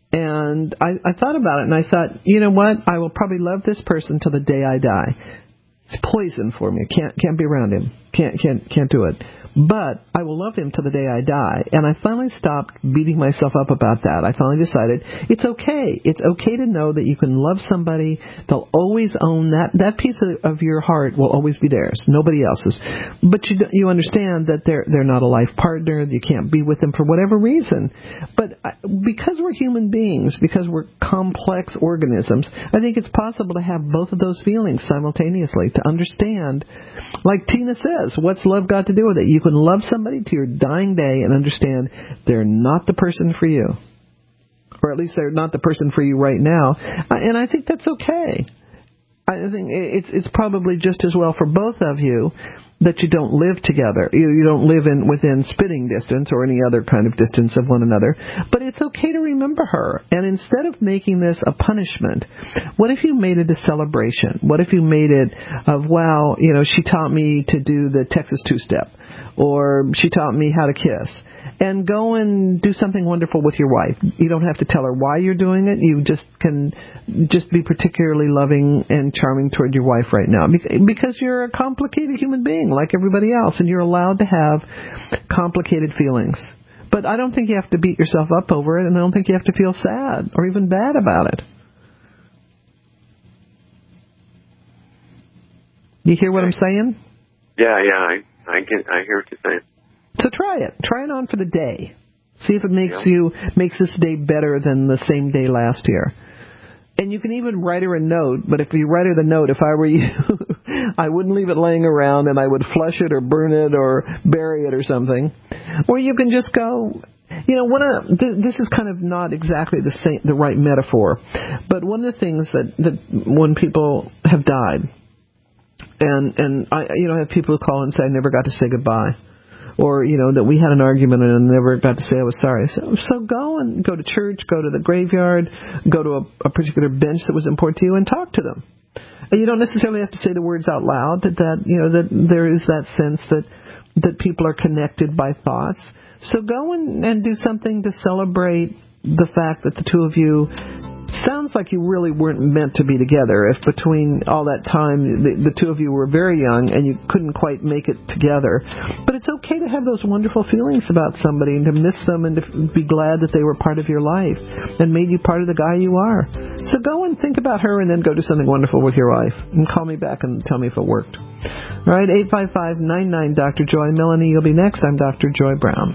And I, I thought about it, and I thought, you know what? I will probably love this person till the day I die. It's poison for me. Can't can't be around him. Can't can't can't do it. But I will love him till the day I die. And I finally stopped beating myself up about that. I finally decided it's okay. It's okay to know that you can love somebody. They'll always own that. That piece of, of your heart will always be theirs. Nobody else's. But you you understand that they're they're not a life partner. You can't be with them for whatever reason. But because we're human beings, because we're complex organisms, I think it's possible to have both of those feelings simultaneously, to understand, like Tina says, what's love got to do with it? You can love somebody to your dying day and understand they're not the person for you. Or at least they're not the person for you right now. And I think that's okay. I think it's it's probably just as well for both of you that you don't live together. You, you don't live in within spitting distance or any other kind of distance of one another. But it's okay to remember her. And instead of making this a punishment, what if you made it a celebration? What if you made it of, wow, you know, she taught me to do the Texas two-step, or she taught me how to kiss. And go and do something wonderful with your wife. You don't have to tell her why you're doing it. You just can just be particularly loving and charming toward your wife right now, because you're a complicated human being like everybody else, and you're allowed to have complicated feelings. But I don't think you have to beat yourself up over it, and I don't think you have to feel sad or even bad about it. You hear what I'm saying? Yeah, yeah, I, I get, I hear what you're saying. So try it. Try it on for the day. See if it makes Yep. you makes this day better than the same day last year. And you can even write her a note, but if you write her the note, if I were you, I wouldn't leave it laying around, and I would flush it or burn it or bury it or something. Or you can just go, you know, one of, this is kind of not exactly the same, the right metaphor, but one of the things that, that when people have died, and, and I, you know, I have people who call and say, I never got to say goodbye. Or, you know, that we had an argument and I never got to say I was sorry. So, so go and go to church, go to the graveyard, go to a, a particular bench that was important to you and talk to them. And you don't necessarily have to say the words out loud, that, that you know, that there is that sense that, that people are connected by thoughts. So go and, and do something to celebrate the fact that the two of you sounds like you really weren't meant to be together. If between all that time the, the two of you were very young and you couldn't quite make it together. But it's okay to have those wonderful feelings about somebody and to miss them and to be glad that they were part of your life and made you part of the guy you are. So go and think about her and then go do something wonderful with your wife. And call me back and tell me if it worked. All right, eight five five, nine nine, Doctor Joy. Melanie, you'll be next. I'm Doctor Joy Brown.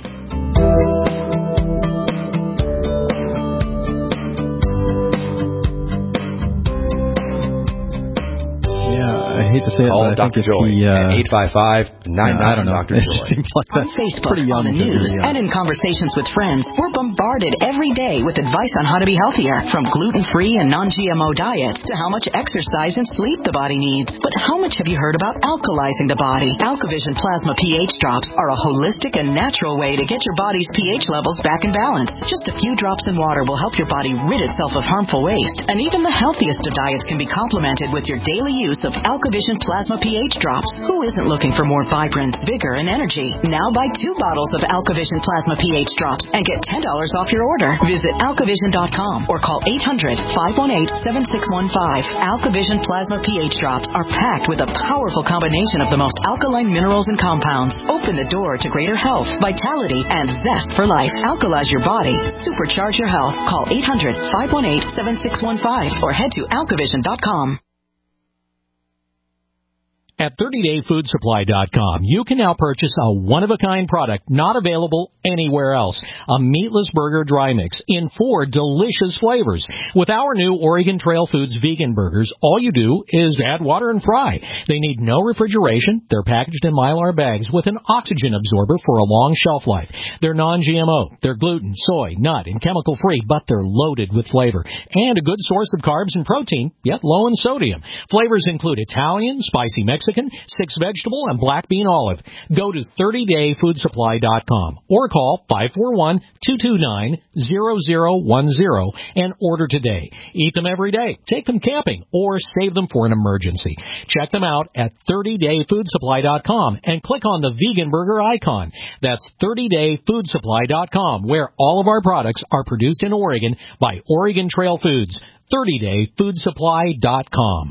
I hate to say it, Call but I Doctor think it's Joy the, uh, at eight five five, nine nine, I don't know. Doctor It Joy. seems like On that's Facebook, pretty young on the to be news, young. and in conversations with friends, we're bombarded every day with advice on how to be healthier, from gluten-free and non-G M O diets to how much exercise and sleep the body needs. But how much have you heard about alkalizing the body? AlkaVision Plasma pH drops are a holistic and natural way to get your body's pH levels back in balance. Just a few drops in water will help your body rid itself of harmful waste, and even the healthiest of diets can be complemented with your daily use of AlkaVision Plasma pH drops. Who isn't looking for more vibrance, vigor, and energy? Now buy two bottles of AlkaVision Plasma pH drops and get ten dollars off your order. Visit alkavision dot com or call eight hundred, five one eight, seven six one five. AlkaVision Plasma pH drops are packed with a powerful combination of the most alkaline minerals and compounds. Open the door to greater health, vitality, and zest for life. Alkalize your body. Supercharge your health. Call eight hundred, five one eight, seven six one five or head to alkavision dot com. At thirty day food supply dot com, you can now purchase a one-of-a-kind product not available anywhere else. A meatless burger dry mix in four delicious flavors. With our new Oregon Trail Foods vegan burgers, all you do is add water and fry. They need no refrigeration. They're packaged in Mylar bags with an oxygen absorber for a long shelf life. They're non-G M O. They're gluten, soy, nut, and chemical-free, but they're loaded with flavor. And a good source of carbs and protein, yet low in sodium. Flavors include Italian, spicy Mexican, Mexican, six vegetable, and black bean olive. Go to thirty day food supply dot com or call five four one, two two nine, zero zero one zero and order today. Eat them every day, take them camping, or save them for an emergency. Check them out at thirty day food supply dot com and click on the vegan burger icon. That's thirty day food supply dot com, where all of our products are produced in Oregon by Oregon Trail Foods. thirty day food supply dot com.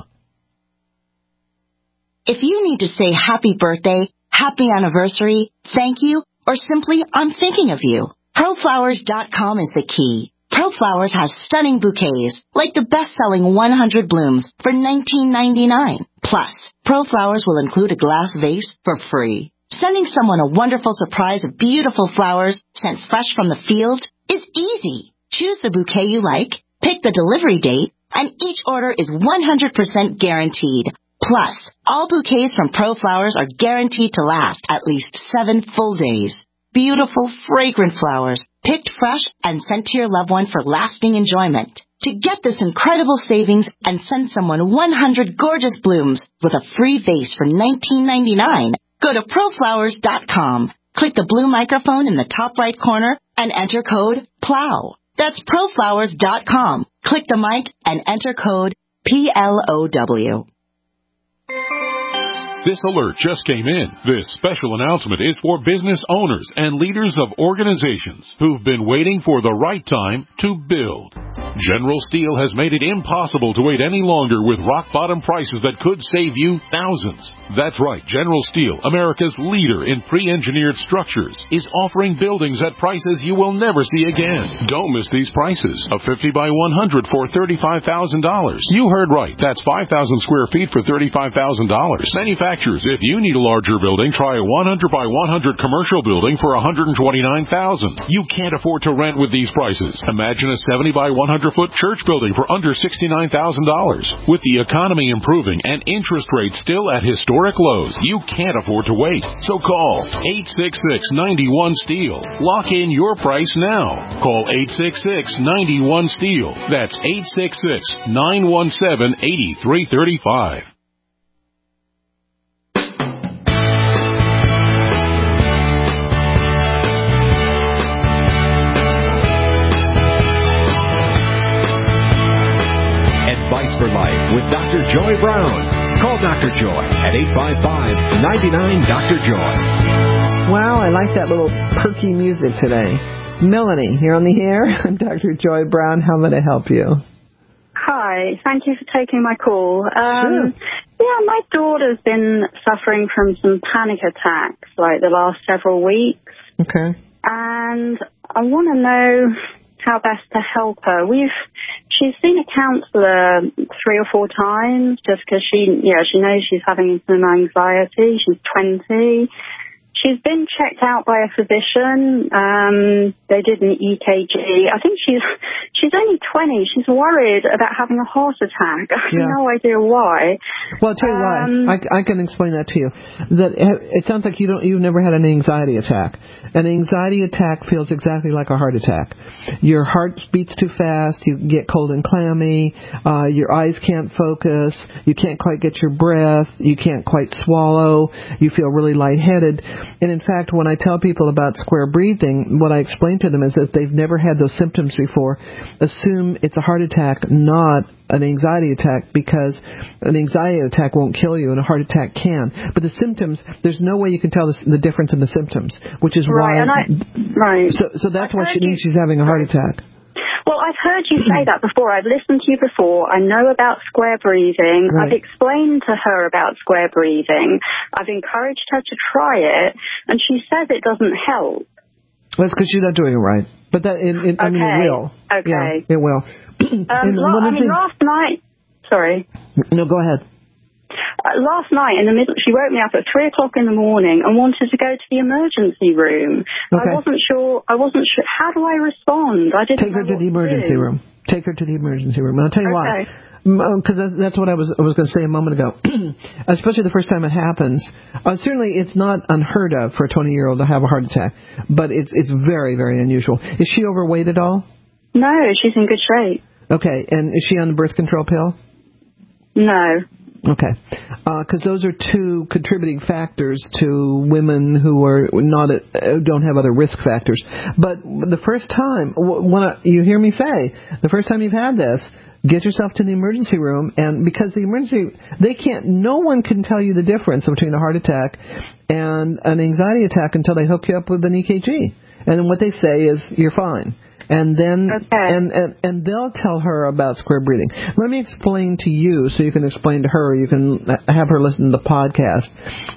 If you need to say happy birthday, happy anniversary, thank you, or simply I'm thinking of you, pro flowers dot com is the key. ProFlowers has stunning bouquets, like the best-selling one hundred blooms for nineteen ninety-nine. Plus, ProFlowers will include a glass vase for free. Sending someone a wonderful surprise of beautiful flowers sent fresh from the field is easy. Choose the bouquet you like, pick the delivery date, and each order is one hundred percent guaranteed. Plus, all bouquets from ProFlowers are guaranteed to last at least seven full days. Beautiful, fragrant flowers, picked fresh and sent to your loved one for lasting enjoyment. To get this incredible savings and send someone one hundred gorgeous blooms with a free vase for nineteen ninety-nine, go to pro flowers dot com. Click the blue microphone in the top right corner and enter code PLOW. That's pro flowers dot com. Click the mic and enter code P L O W. This alert just came in. This special announcement is for business owners and leaders of organizations who've been waiting for the right time to build. General Steel has made it impossible to wait any longer with rock-bottom prices that could save you thousands. That's right, General Steel, America's leader in pre-engineered structures, is offering buildings at prices you will never see again. Don't miss these prices. A fifty by one hundred for thirty-five thousand dollars. You heard right. That's five thousand square feet for thirty-five thousand dollars. Manufacturers, if you need a larger building, try a one hundred by one hundred commercial building for one hundred twenty-nine thousand dollars. You can't afford to rent with these prices. Imagine a seventy by one hundred foot church building for under sixty-nine thousand dollars. With the economy improving and interest rates still at historic lows, you can't afford to wait. So call eight six six, nine one, STEEL. Lock in your price now. Call eight six six, nine one, STEEL. That's eight six six, nine one seven, eight three three five. Advice for Life with Doctor Joy Brown. Call Doctor Joy at eight five five, nine nine, Doctor Joy. Wow, I like that little perky music today. Melanie, here on the air. I'm Doctor Joy Brown. How may I help you? Hi, thank you for taking my call. Um, sure. Yeah, my daughter's been suffering from some panic attacks, like the last several weeks. Okay. And I want to know how best to help her. We've she's seen a counsellor three or four times just because she, yeah, she knows she's having some anxiety. She's twenty. She's been checked out by a physician. Um, they did an E K G. I think she's she's only twenty. She's worried about having a heart attack. I have Yeah. no idea why. Well, I'll tell you Um, why. I, I can explain that to you. That it sounds like you don't, you've never had an anxiety attack. An anxiety attack feels exactly like a heart attack. Your heart beats too fast. You get cold and clammy. Uh, your eyes can't focus. You can't quite get your breath. You can't quite swallow. You feel really lightheaded. And in fact, when I tell people about square breathing, what I explain to them is that they've never had those symptoms before. Assume it's a heart attack, not an anxiety attack, because an anxiety attack won't kill you and a heart attack can. But the symptoms, there's no way you can tell the, the difference in the symptoms, which is right, why. and I, right. So, so that's I've why she heard thinks you- she's having a heart attack. Well, I've heard you say that before. I've listened to you before. I know about square breathing. Right. I've explained to her about square breathing. I've encouraged her to try it, and she says it doesn't help. That's because she's not doing it right. But that, it, it, I mean, it will. Okay. Yeah, it will. Um, And la- one I of the mean, things- last night... Sorry. No, go ahead. Uh, last night, in the middle, she woke me up at three o'clock in the morning and wanted to go to the emergency room. Okay. I wasn't sure. I wasn't sure. How do I respond? I didn't Take know her to what the emergency do. room. Take her to the emergency room. And I'll tell you Okay. why. Because that's what I was I was going to say a moment ago. Especially the first time it happens. Uh, certainly, it's not unheard of for a twenty-year-old to have a heart attack, but it's it's very very unusual. Is she overweight at all? No, she's in good shape. Okay, and is she on the birth control pill? No. Okay, because uh, those are two contributing factors to women who are not at, uh, don't have other risk factors. But the first time, when I, you hear me say, the first time you've had this, get yourself to the emergency room, and because the emergency, they can't, no one can tell you the difference between a heart attack and an anxiety attack until they hook you up with an E K G. And then what they say is, you're fine. And then, okay. and, and and they'll tell her about square breathing. Let me explain to you, so you can explain to her, you can have her listen to the podcast,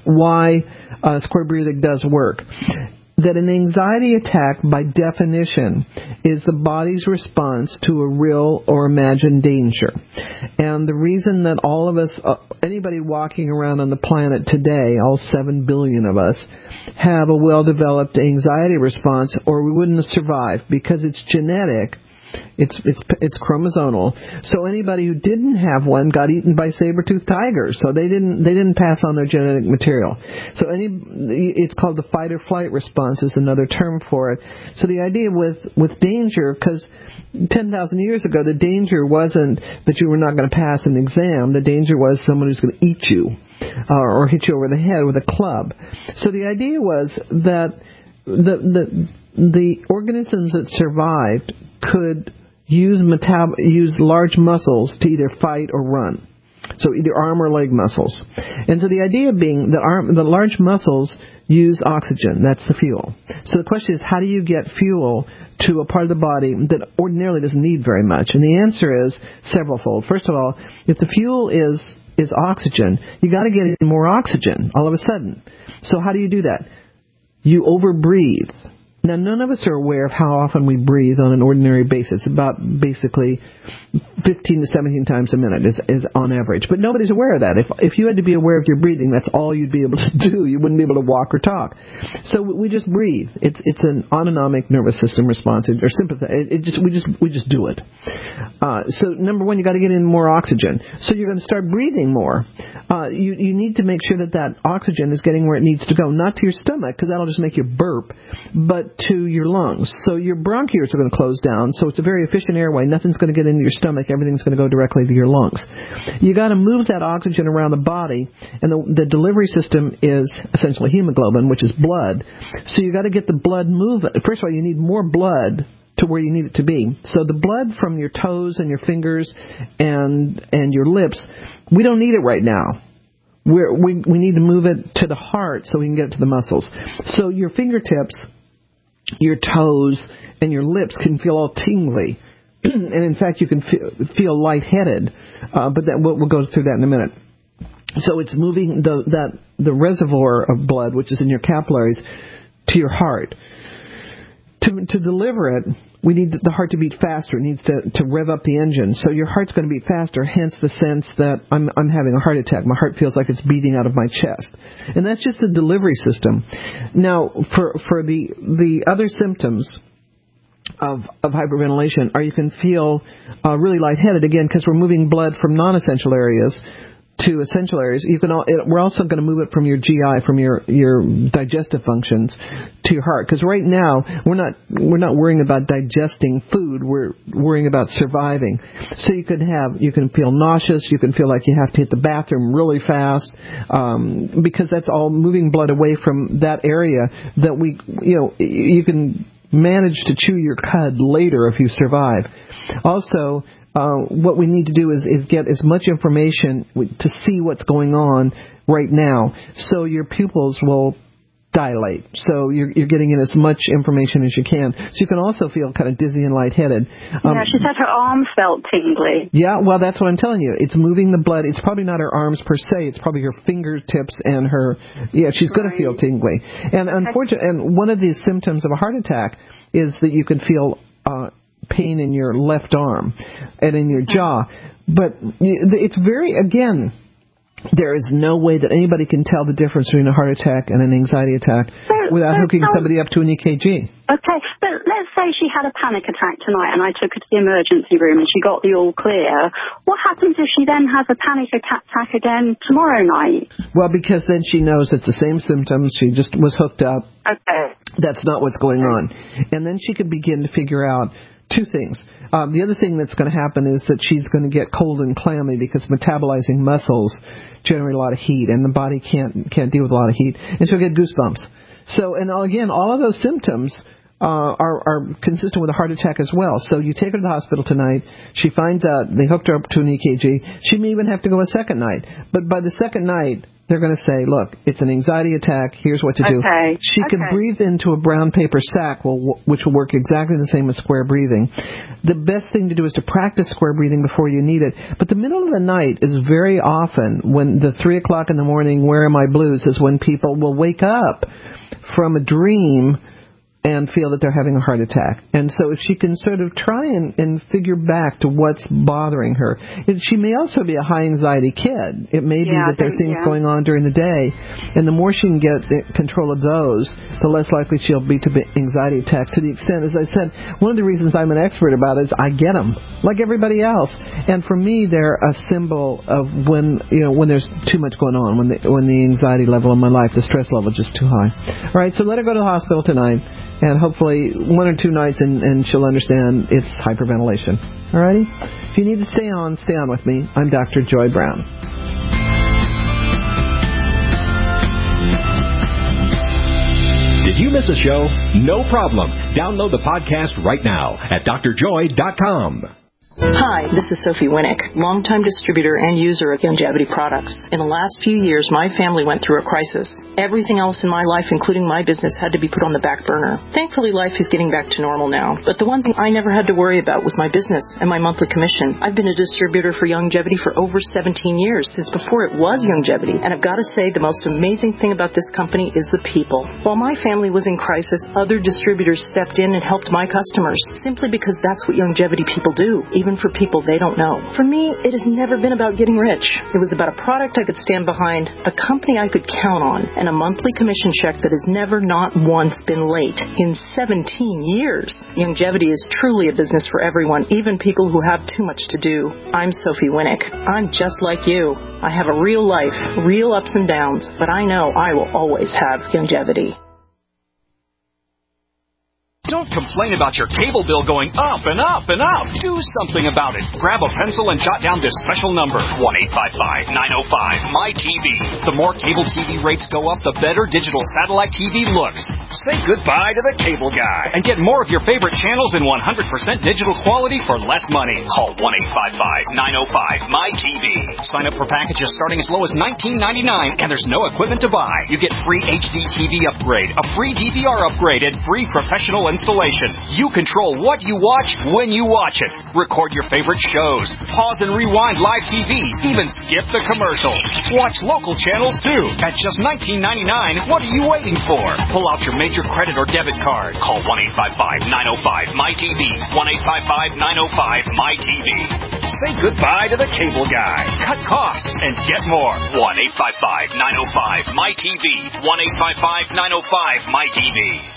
why uh, square breathing does work. That an anxiety attack, by definition, is the body's response to a real or imagined danger. And the reason that all of us, uh, anybody walking around on the planet today, all seven billion of us, have a well-developed anxiety response, or we wouldn't have survived, because it's genetic. It's it's it's chromosomal. So anybody who didn't have one got eaten by saber-toothed tigers. So they didn't they didn't pass on their genetic material. So any it's called the fight or flight response is another term for it. So the idea with with danger, because ten thousand years ago the danger wasn't that you were not going to pass an exam. The danger was someone who's going to eat you uh, or hit you over the head with a club. So the idea was that the the the organisms that survived could use metab- use large muscles to either fight or run. So either arm or leg muscles. And so the idea being that arm, the large muscles use oxygen. That's the fuel. So the question is, how do you get fuel to a part of the body that ordinarily doesn't need very much? And the answer is severalfold. First of all, if the fuel is is oxygen, you got to get in more oxygen all of a sudden. So how do you do that? You overbreathe. Now, none of us are aware of how often we breathe on an ordinary basis. About basically fifteen to seventeen times a minute is, is on average. But nobody's aware of that. If if you had to be aware of your breathing, that's all you'd be able to do. You wouldn't be able to walk or talk. So we just breathe. It's it's an autonomic nervous system response, or sympathetic. It, it just we just we just do it. Uh, so number one, you got to get in more oxygen. So you're going to start breathing more. Uh, you you need to make sure that that oxygen is getting where it needs to go, not to your stomach, because that'll just make you burp, but to your lungs. So your bronchioles are going to close down, so it's a very efficient airway. Nothing's going to get into your stomach. Everything's going to go directly to your lungs. You got to move that oxygen around the body, and the, the delivery system is essentially hemoglobin, which is blood. So you got to get the blood moving. First of all, you need more blood to where you need it to be. So the blood from your toes and your fingers and and your lips, we don't need it right now. We're, we we need to move it to the heart so we can get it to the muscles. So your fingertips, your toes, and your lips can feel all tingly and in fact, you can feel, feel lightheaded. Uh, but that, we'll, we'll go through that in a minute. So it's moving the that the reservoir of blood, which is in your capillaries, to your heart. To to deliver it, we need the heart to beat faster. It needs to, to rev up the engine. So your heart's going to beat faster, hence the sense that I'm I'm having a heart attack. My heart feels like it's beating out of my chest. And that's just the delivery system. Now, for for the the other symptoms of of hyperventilation are you can feel uh, really lightheaded, again, because we're moving blood from non-essential areas to essential areas. You can. All, it, we're also going to move it from your G I, from your, your digestive functions, to your heart. Because right now we're not we're not worrying about digesting food. We're worrying about surviving. So you can have you can feel nauseous. You can feel like you have to hit the bathroom really fast, um, because that's all moving blood away from that area that we you know you can manage to chew your cud later if you survive. Also, Uh, what we need to do is, is get as much information to see what's going on right now, so your pupils will dilate. So you're, you're getting in as much information as you can. So you can also feel kind of dizzy and lightheaded. Um, yeah, she said her arms felt tingly. Yeah, well, that's what I'm telling you. It's moving the blood. It's probably not her arms per se. It's probably her fingertips and her. Yeah, she's right. going to feel tingly. And unfortunately, and one of the symptoms of a heart attack is that you can feel Uh, pain in your left arm and in your jaw. But it's very, again, there is no way that anybody can tell the difference between a heart attack and an anxiety attack so, without so hooking tell, somebody up to an E K G. Okay, but let's say she had a panic attack tonight and I took her to the emergency room and she got the all clear. What happens if she then has a panic attack again tomorrow night? Well, because then she knows it's the same symptoms. She just was hooked up. Okay. That's not what's going on. And then she could begin to figure out two things. Um, the other thing that's going to happen is that she's going to get cold and clammy because metabolizing muscles generate a lot of heat, and the body can't can't deal with a lot of heat, and she'll get goosebumps. So, and again, all of those symptoms uh, are, are consistent with a heart attack as well. So you take her to the hospital tonight. She finds out they hooked her up to an E K G. She may even have to go a second night. But by the second night, they're going to say, look, it's an anxiety attack. Here's what to do. Okay. She okay. can breathe into a brown paper sack, which will work exactly the same as square breathing. The best thing to do is to practice square breathing before you need it. But the middle of the night is very often when the three o'clock in the morning, where am I blues, is when people will wake up from a dream and feel that they're having a heart attack. And so if she can sort of try and, and figure back to what's bothering her. It, she may also be a high-anxiety kid. It may be yeah, that there are things yeah. going on during the day. And the more she can get control of those, the less likely she'll be to be anxiety attacks. To the extent, as I said, one of the reasons I'm an expert about it is I get them, like everybody else. And for me, they're a symbol of when, you know, when there's too much going on, when the, when the anxiety level in my life, the stress level is just too high. All right, so let her go to the hospital tonight. And hopefully one or two nights and, and she'll understand it's hyperventilation. Alrighty? If you need to stay on, stay on with me. I'm Doctor Joy Brown. Did you miss a show? No problem. Download the podcast right now at d r joy dot com. Hi, this is Sophie Winnick, longtime distributor and user of Youngevity products. In the last few years, my family went through a crisis. Everything else in my life, including my business, had to be put on the back burner. Thankfully, life is getting back to normal now. But the one thing I never had to worry about was my business and my monthly commission. I've been a distributor for Youngevity for over seventeen years, since before it was Youngevity. And I've got to say, the most amazing thing about this company is the people. While my family was in crisis, other distributors stepped in and helped my customers, simply because that's what Youngevity people do, even for people they don't know. For me, it has never been about getting rich. It was about a product I could stand behind, a company I could count on, and a monthly commission check that has never, not once, been late in seventeen years. Youngevity is truly a business for everyone, even people who have too much to do. I'm Sophie Winnick. I'm just like you. I have a real life, real ups and downs, but I know I will always have Youngevity. Don't complain about your cable bill going up and up and up. Do something about it. Grab a pencil and jot down this special number, one eight five five, nine oh five, M Y T V. The more cable T V rates go up, the better digital satellite T V looks. Say goodbye to the cable guy and get more of your favorite channels in one hundred percent digital quality for less money. Call one eight five five, nine oh five, M Y T V. Sign up for packages starting as low as nineteen ninety-nine, and there's no equipment to buy. You get free H D T V upgrade, a free D V R upgrade, and free professional and installation. You control what you watch when you watch it. Record your favorite shows. Pause and rewind live T V. Even skip the commercials. Watch local channels too. At just nineteen ninety-nine dollars, what are you waiting for? Pull out your major credit or debit card. Call one eight five five, nine oh five, M Y T V. one eight five five, nine oh five, M Y T V. Say goodbye to the cable guy. Cut costs and get more. one eight five five, nine oh five, M Y T V. one eight five five, nine oh five, M Y T V.